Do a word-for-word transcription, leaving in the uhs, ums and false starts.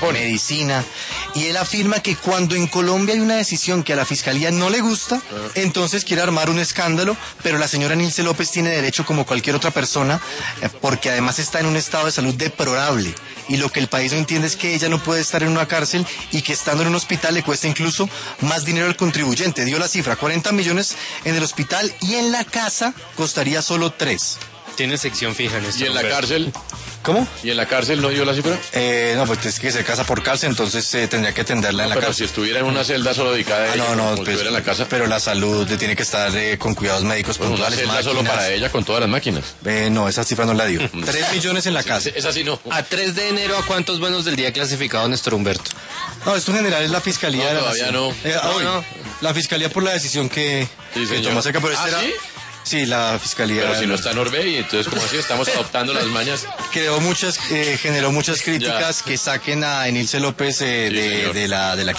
medicina, y él afirma que cuando en Colombia hay una decisión que a la Fiscalía no le gusta, entonces quiere armar un escándalo, pero la señora Nilce López tiene derecho como cualquier otra persona, eh, porque además está en un estado de salud deplorable, y lo que el país no entiende es que ella no puede estar en una cárcel y que estando en un hospital le cuesta incluso más dinero al contribuyente. Dio la cifra, cuarenta millones en el hospital, y en la casa costaría solo tres. Tiene sección fija en esto. ¿Y en la Humberto. cárcel? ¿Cómo? ¿Y en la cárcel no dio la cifra? Eh, no, pues es que se casa por cárcel, entonces eh, tendría que atenderla No, en la pero cárcel. si estuviera en una celda solo dedicada a Ah, ella, no, no, como si pues, estuviera en la casa. pero la salud le tiene que estar eh, con cuidados médicos Bueno, una puntuales, celda solo máquinas. para ella con todas las máquinas. Eh, no, esa cifra no la dio. Tres millones en la casa. Esa sí no. A tres de enero, ¿a cuántos buenos del día clasificado Néstor Humberto? No, esto en general es la fiscalía. No, de la todavía nación. no. Eh, No, hoy, no. La fiscalía por la decisión que, Sí, que señor. tomó acerca, pero ¿Ah, este era... sí? Sí, la fiscalía. Pero si no está Norbey, entonces como así estamos adoptando las mañas. Creó muchas, eh, generó muchas críticas que saquen a Nilce López eh, Sí, de, señor. de la de la